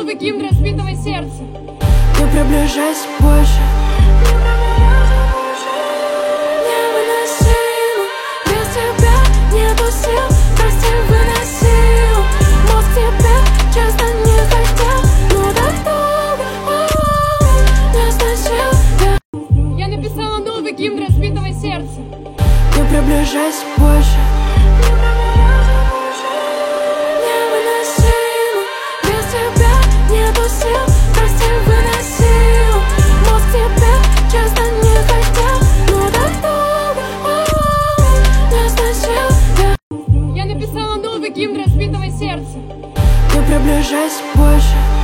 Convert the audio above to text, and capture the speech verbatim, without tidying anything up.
новый гимн разбитого сердца. Не приближайся больше. Невыносимо, без тебя нету сил. Прости, выносил мозг тебе, честно не хотел. Но так долго, о-о-о, не сносил. Я написала новый гимн разбитого сердца. Не приближайся больше. Невыносимо, без тебя нету сил. Прости, выносил мозг тебе, честно не хотел. Но так долго, о-о-о, не сносил. Я написала новый гимн разбитого сердца. Не приближайся больше.